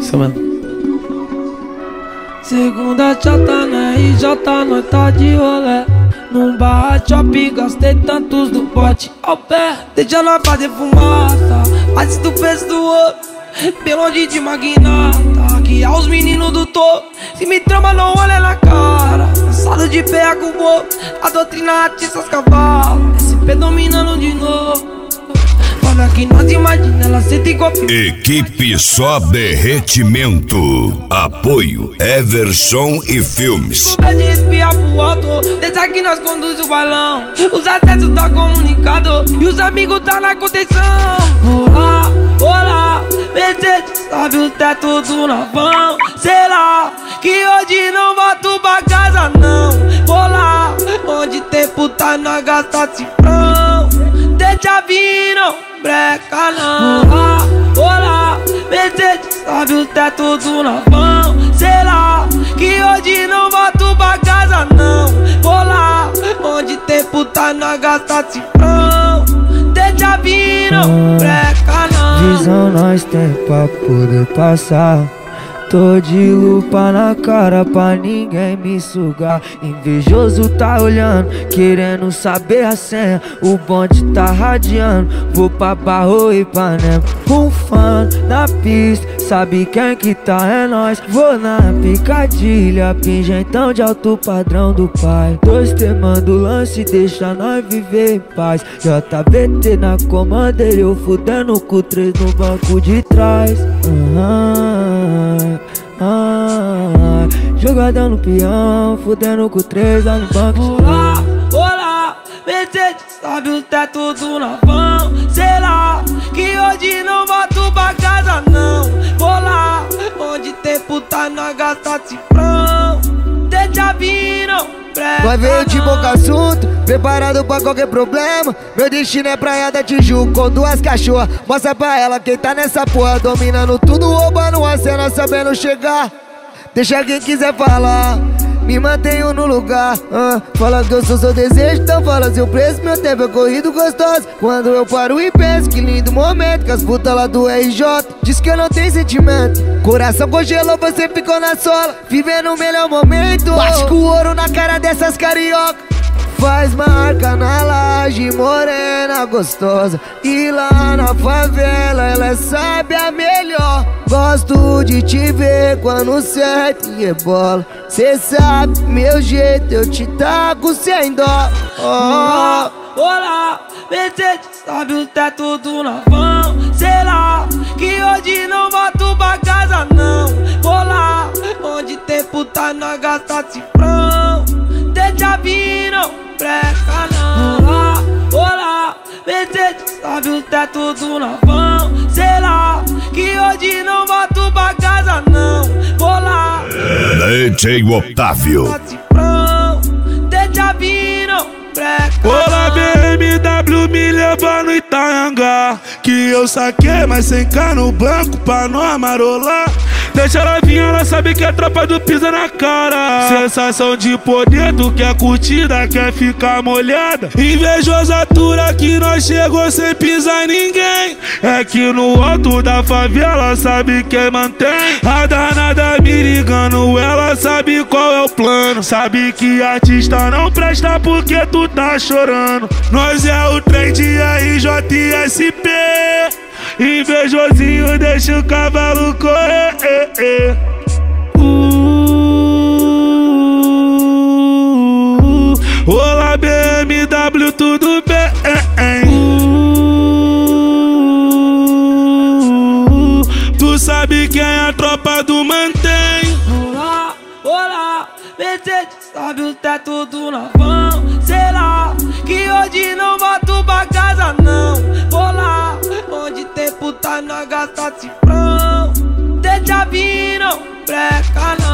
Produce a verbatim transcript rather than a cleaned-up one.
Isso mesmo. Segunda chata na R J, nós tá de rolé. Num bar shopping, gastei tantos do pote ao pé. Deixa nós fazer fumaça, mas do peso do outro, bem longe de magnata, que é os meninos do topo. Se me trama, não olha na cara. Cansado de pegar com o bobo, a doutrina atiça os cavalos. S P dominando de novo. Fala que nós imagina, ela sente igual. Equipe Só Derretimento. Apoio Everson e Filmes. Pede espiar pro alto, desde aqui nós conduz o bailão. Os acessos tá comunicado e os amigos tá na contenção. Olá, olá, Mercedes, sabe o teto do navão. Sei lá, que hoje não volto pra casa não. Vou lá, onde tem puta nós gasta cifrão. Deixa vir, não breca não. Olá, olá, Mercedes, sabe o teto do navão. Sei lá, que hoje não volto pra casa não. Vou lá, onde tem puta nós gasta cifrão. Deixa vir, não breca não. Visão nós tem pra poder passar. Tô de lupa na cara pra ninguém me sugar. Invejoso tá olhando, querendo saber a senha. O bonde tá radiando, vou pra Barro e Ipanema. Um fã na pista, sabe quem que tá, é nós. Vou na picadilha, pingentão de alto padrão do pai. Dois temando lance, deixa nós viver em paz. J B T na comanda, eu fudendo com três no banco de trás. Uhum. Ah, jogadão no peão, fudendo com três lá no banco. Olá, olá, Mercedes, sabe o teto do navão. Sei lá, que hoje não volto pra casa não. Vou lá, onde tem puta nós gasta cifrão. Deixa vir, não breca. Vai ver de boca assunto, preparado pra qualquer problema. Meu destino é praia da Tijuca com duas cachorras. Mostra pra ela quem tá nessa porra, dominando tudo, roubando a cena, sabendo chegar. Deixa quem quiser falar, me mantenho no lugar. uh, Fala que eu sou seu desejo, então fala seu preço. Meu tempo é corrido gostoso. Quando eu paro e penso, que lindo momento. Que as putas lá do R J diz que eu não tenho sentimento. Coração congelou, você ficou na sola, vivendo o melhor momento. Bate com o ouro na cara dessas carioca. Faz marca na laje, morena gostosa. E lá na favela ela sabe a melhor. Gosto de te ver quando certo e rebola. Cê sabe meu jeito, eu te taco sem dó. Olá, olá, Mercedes, sabe o teto do navão. Sei lá, que hoje não volto pra casa não. Vou lá, onde tem puta nós gasta cifrão. Deixa vir, não breca não. Olá, olá, Mercedes, sabe o teto do navão. Sei lá, que hoje não volto pra casa não. Vou lá, D J Otávio. deixa vir, não breca. Olá, B M W me leva no Itanhangá, que eu saquei, mas sem cá no banco pra não amarolar. Deixa ela vir, ela sabe que é tropa do pisa na cara. Sensação de poder, tu quer curtida, quer ficar molhada. Invejosa atura que nós chegou sem pisar ninguém. É que no alto da favela sabe quem mantém. A danada me ligando, ela sabe qual é o plano. Sabe que artista não presta porque tu tá chorando. Nós é o trem de R J S P. Invejosinho deixa o cavalo correr. eh, eh. uh, Olá, B M W, tudo bem? uh, Tu sabe quem é a tropa do mantém. Olá, olá, Mercedes, sabe o teto do navão. Sei lá, que hoje não volto pra casa não. Vou lá, onde tem puta nós gasta cifrão. Deixa vir, não breca não.